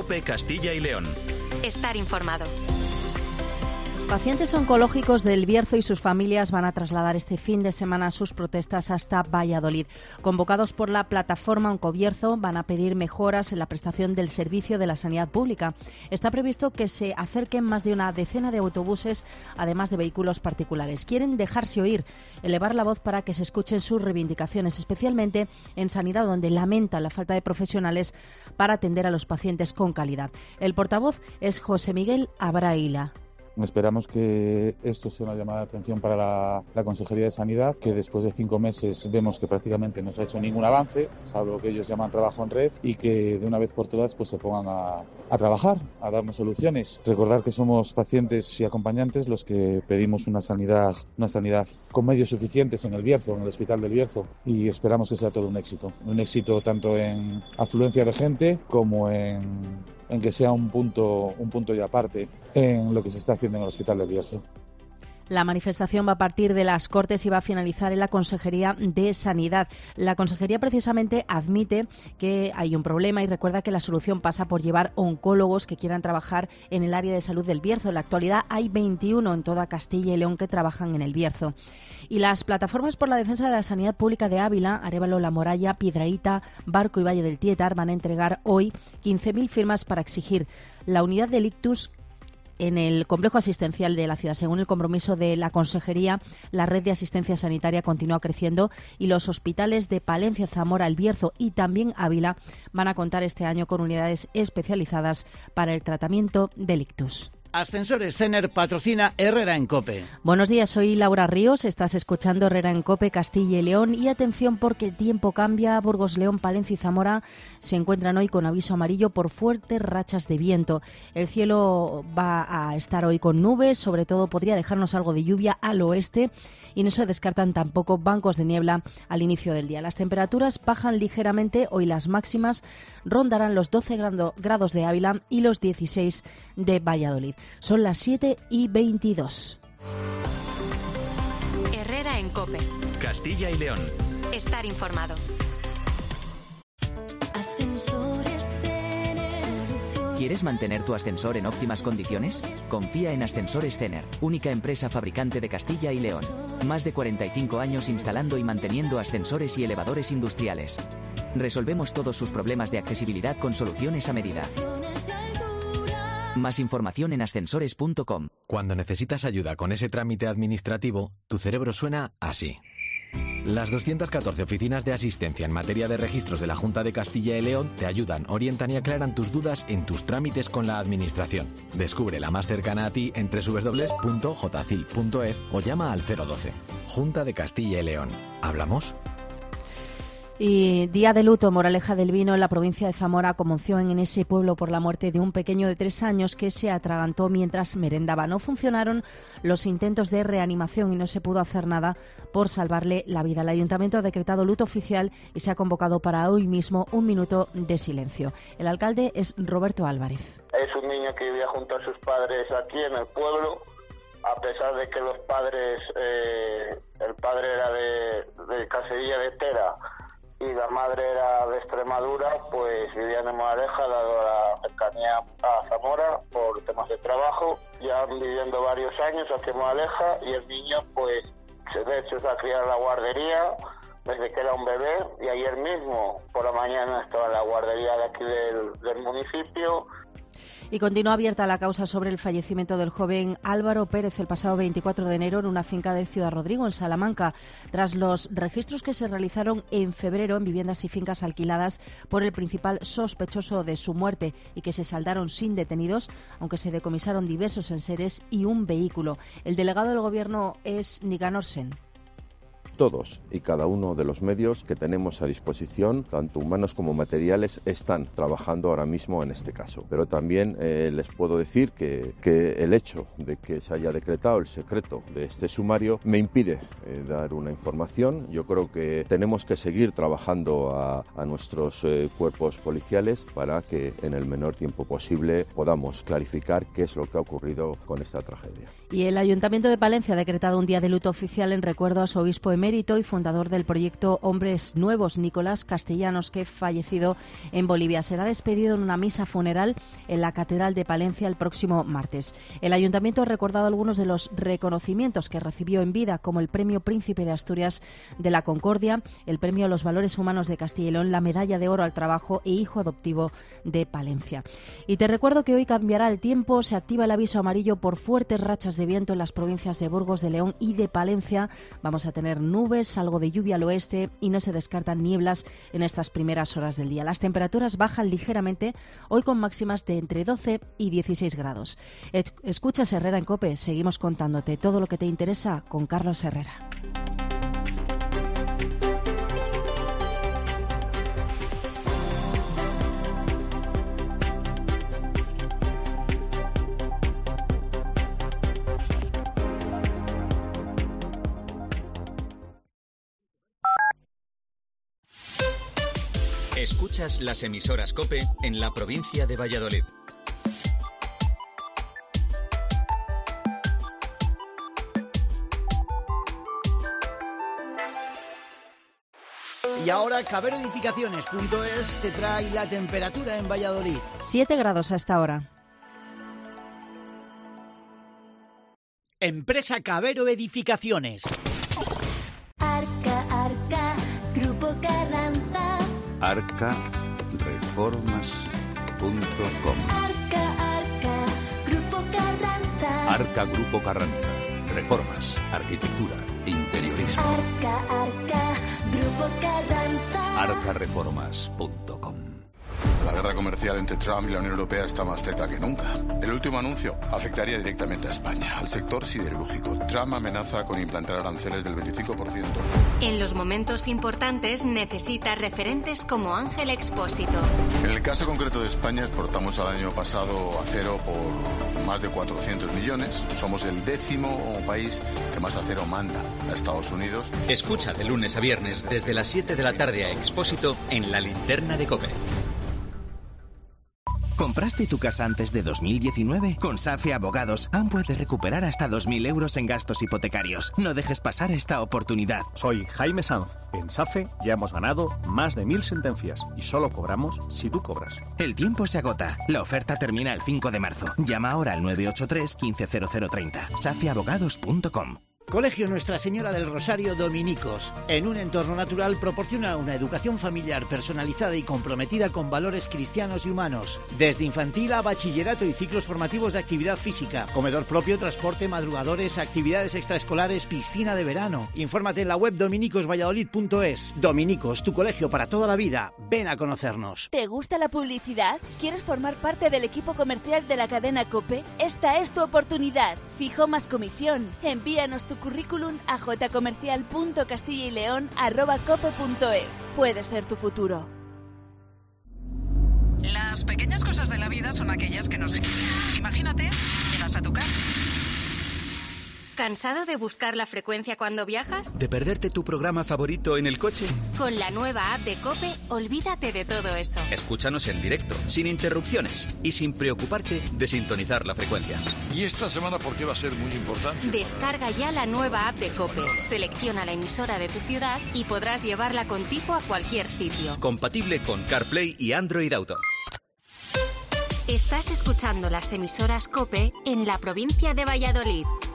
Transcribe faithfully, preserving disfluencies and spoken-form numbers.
COPE Castilla y León. Estar informado. Pacientes oncológicos del Bierzo y sus familias van a trasladar este fin de semana sus protestas hasta Valladolid. Convocados por la plataforma Oncobierzo, van a pedir mejoras en la prestación del servicio de la sanidad pública. Está previsto que se acerquen más de una decena de autobuses, además de vehículos particulares. Quieren dejarse oír, elevar la voz para que se escuchen sus reivindicaciones, especialmente en sanidad, donde lamentan la falta de profesionales para atender a los pacientes con calidad. El portavoz es José Miguel Abraila. Esperamos que esto sea una llamada de atención para la, la Consejería de Sanidad, que después de cinco meses vemos que prácticamente no se ha hecho ningún avance, salvo lo que ellos llaman trabajo en red, y que de una vez por todas pues se pongan a, a trabajar, a darnos soluciones. Recordar que somos pacientes y acompañantes los que pedimos una sanidad, una sanidad con medios suficientes en el Bierzo, en el Hospital del Bierzo, y esperamos que sea todo un éxito. Un éxito tanto en afluencia de gente como en... en que sea un punto, un punto y aparte en lo que se está haciendo en el Hospital del Bierzo. La manifestación va a partir de las Cortes y va a finalizar en la Consejería de Sanidad. La Consejería precisamente admite que hay un problema y recuerda que la solución pasa por llevar oncólogos que quieran trabajar en el área de salud del Bierzo. En la actualidad hay veintiuno en toda Castilla y León que trabajan en el Bierzo. Y las plataformas por la defensa de la sanidad pública de Ávila, Arévalo, La Moralla, Piedrahíta, Barco y Valle del Tietar van a entregar hoy quince mil firmas para exigir la unidad del ictus en el complejo asistencial de la ciudad. Según el compromiso de la Consejería, la red de asistencia sanitaria continúa creciendo y los hospitales de Palencia, Zamora, El Bierzo y también Ávila van a contar este año con unidades especializadas para el tratamiento del ictus. Ascensores Cener patrocina Herrera en COPE. Buenos días, soy Laura Ríos, estás escuchando Herrera en COPE Castilla y León y atención porque el tiempo cambia. Burgos, León, Palencia y Zamora se encuentran hoy con aviso amarillo por fuertes rachas de viento. El cielo va a estar hoy con nubes, sobre todo podría dejarnos algo de lluvia al oeste y no se descartan tampoco bancos de niebla al inicio del día. Las temperaturas bajan ligeramente, hoy las máximas rondarán los doce grados de Ávila y los dieciséis de Valladolid. Son las siete y veintidós. Herrera en COPE. Castilla y León. Estar informado. ¿Quieres mantener tu ascensor en óptimas condiciones? Confía en Ascensores Cener, única empresa fabricante de Castilla y León. Más de cuarenta y cinco años instalando y manteniendo ascensores y elevadores industriales. Resolvemos todos sus problemas de accesibilidad con soluciones a medida. Más información en ascensores punto com. Cuando necesitas ayuda con ese trámite administrativo, tu cerebro suena así. Las doscientas catorce oficinas de asistencia en materia de registros de la Junta de Castilla y León te ayudan, orientan y aclaran tus dudas en tus trámites con la Administración. Descubre la más cercana a ti en doble u doble u doble u punto j c i l punto es o llama al cero doce. Junta de Castilla y León. ¿Hablamos? Y día de luto, moraleja del vino en la provincia de Zamora, conmoción en ese pueblo por la muerte de un pequeño de tres años que se atragantó mientras merendaba. No funcionaron los intentos de reanimación y no se pudo hacer nada por salvarle la vida. El ayuntamiento ha decretado luto oficial y se ha convocado para hoy mismo un minuto de silencio. El alcalde es Roberto Álvarez. Es un niño que vivía junto a sus padres aquí en el pueblo, a pesar de que los padres, eh, el padre era de, de Casería de Tera y la madre era de Extremadura, pues vivían en Moraleja, dado la cercanía a Zamora por temas de trabajo. Ya viviendo varios años aquí en Moraleja y el niño, pues, de hecho se ha criado en la guardería desde que era un bebé y ayer mismo por la mañana estaba en la guardería de aquí del, del municipio. Y continúa abierta la causa sobre el fallecimiento del joven Álvaro Pérez el pasado veinticuatro de enero en una finca de Ciudad Rodrigo, en Salamanca, tras los registros que se realizaron en febrero en viviendas y fincas alquiladas por el principal sospechoso de su muerte y que se saldaron sin detenidos, aunque se decomisaron diversos enseres y un vehículo. El delegado del Gobierno es Nicanor Sen. Todos y cada uno de los medios que tenemos a disposición, tanto humanos como materiales, están trabajando ahora mismo en este caso. Pero también eh, les puedo decir que, que el hecho de que se haya decretado el secreto de este sumario me impide eh, dar una información. Yo creo que tenemos que seguir trabajando a, a nuestros eh, cuerpos policiales para que en el menor tiempo posible podamos clarificar qué es lo que ha ocurrido con esta tragedia. Y el Ayuntamiento de Palencia ha decretado un día de luto oficial en recuerdo a su obispo emérito, emérito y fundador del proyecto Hombres Nuevos, Nicolás Castellanos, que fallecido en Bolivia. Será despedido en una misa funeral en la Catedral de Palencia el próximo martes. El Ayuntamiento ha recordado algunos de los reconocimientos que recibió en vida, como el Premio Príncipe de Asturias de la Concordia, el Premio a los Valores Humanos de Castilla y León, la Medalla de Oro al Trabajo e Hijo Adoptivo de Palencia. Y te recuerdo que hoy cambiará el tiempo, se activa el aviso amarillo por fuertes rachas de viento en las provincias de Burgos, de León y de Palencia. Vamos a tener nubes, algo de lluvia al oeste y no se descartan nieblas en estas primeras horas del día. Las temperaturas bajan ligeramente, hoy con máximas de entre doce y dieciséis grados. Escuchas Herrera en COPE, seguimos contándote todo lo que te interesa con Carlos Herrera. Escuchas las emisoras COPE en la provincia de Valladolid. Y ahora Cabero Edificaciones punto es te trae la temperatura en Valladolid. siete grados a esta hora. Empresa Cabero Edificaciones. Arca, Arca, Grupo Carranza. arca reformas punto com. Arca, Arca, Grupo Carranza. Arca Grupo Carranza. Reformas, arquitectura, interiorismo. Arca, Arca, Grupo Carranza. arca reformas punto com. La guerra comercial entre Trump y la Unión Europea está más cerca que nunca. El último anuncio afectaría directamente a España, al sector siderúrgico. Trump amenaza con implantar aranceles del veinticinco por ciento. En los momentos importantes necesitas referentes como Ángel Expósito. En el caso concreto de España, exportamos al año pasado acero por más de cuatrocientos millones. Somos el décimo país que más acero manda a Estados Unidos. Escucha de lunes a viernes desde las siete de la tarde a Expósito en la linterna de COPE. ¿Compraste tu casa antes de dos mil diecinueve? Con SAFE Abogados aún puedes recuperar hasta dos mil euros en gastos hipotecarios. No dejes pasar esta oportunidad. Soy Jaime Sanz. En SAFE ya hemos ganado más de mil sentencias y solo cobramos si tú cobras. El tiempo se agota. La oferta termina el cinco de marzo. Llama ahora al nueve ocho tres, quince cero cero treinta. safe abogados punto com. Colegio Nuestra Señora del Rosario Dominicos. En un entorno natural proporciona una educación familiar personalizada y comprometida con valores cristianos y humanos. Desde infantil a bachillerato y ciclos formativos de actividad física, comedor propio, transporte, madrugadores, actividades extraescolares, piscina de verano. Infórmate en la web dominicos valladolid punto es. Dominicos, tu colegio para toda la vida. Ven a conocernos. ¿Te gusta la publicidad? ¿Quieres formar parte del equipo comercial de la cadena COPE? Esta es tu oportunidad. Fijo más comisión. Envíanos tu currículum a jcomercial punto castilla arroba cope punto es. Puede ser tu futuro. Las pequeñas cosas de la vida son aquellas que nos... Imagínate, llegas a tu casa. ¿Cansado de buscar la frecuencia cuando viajas? ¿De perderte tu programa favorito en el coche? Con la nueva app de COPE, olvídate de todo eso. Escúchanos en directo, sin interrupciones y sin preocuparte de sintonizar la frecuencia. ¿Y esta semana por qué va a ser muy importante? Descarga ya la nueva app de COPE, selecciona la emisora de tu ciudad y podrás llevarla contigo a cualquier sitio. Compatible con CarPlay y Android Auto. Estás escuchando las emisoras COPE en la provincia de Valladolid.